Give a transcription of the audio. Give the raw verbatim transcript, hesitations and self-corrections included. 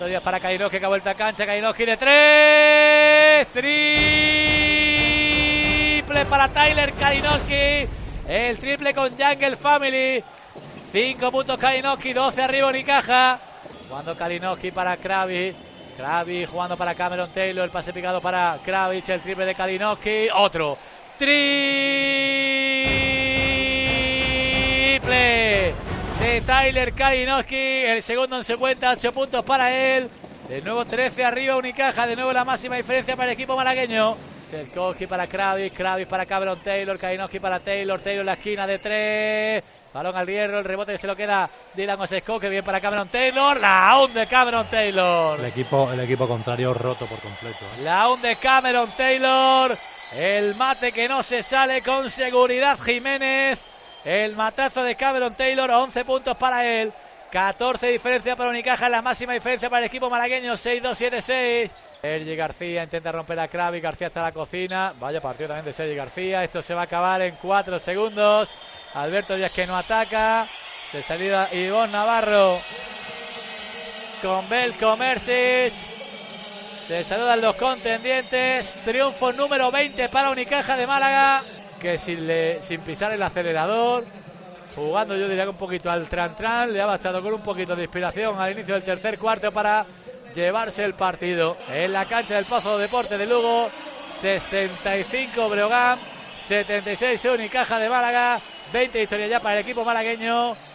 Días para Kalinowski, que ha vuelto a cancha. Kalinowski de tres. Triple para Tyler Kalinowski. El triple con Jungle Family. cinco puntos Kalinowski, doce arriba Unicaja. Jugando Kalinowski para Kravic. Kravic jugando para Cameron Taylor. El pase picado para Kravic. El triple de Kalinowski. Otro. Triple de Tyler Kalinowski. El segundo en cincuenta, ocho puntos para él. De nuevo trece arriba Unicaja. De nuevo la máxima diferencia para el equipo malagueño. Chelkowski para Kravic, Kravic para Cameron Taylor, Kalinowski para Taylor, Taylor en la esquina de tres. Balón al hierro, el rebote que se lo queda Dylan Goseskowski, bien para Cameron Taylor. La hunde Cameron Taylor. El equipo, el equipo contrario roto por completo, ¿eh? La hunde Cameron Taylor. El mate que no se sale con seguridad Jiménez. El matazo de Cameron Taylor, once puntos para él. catorce diferencia para Unicaja, la máxima diferencia para el equipo malagueño, seis dos siete seis. Sergi García intenta romper a Kravic, García está en la cocina. Vaya partido también de Sergi García. Esto se va a acabar en cuatro segundos. Alberto Díaz que no ataca. Se salida Ivonne Navarro con Belko Mersic. Se saludan los contendientes. Triunfo número veinte para Unicaja de Málaga, que sin, le, sin pisar el acelerador, jugando yo diría que un poquito al tran-tran, le ha bastado con un poquito de inspiración al inicio del tercer cuarto para llevarse el partido. En la cancha del Pozo Deporte de Lugo, sesenta y cinco Breogán, setenta y seis Unicaja de Málaga, veinte victorias ya para el equipo malagueño.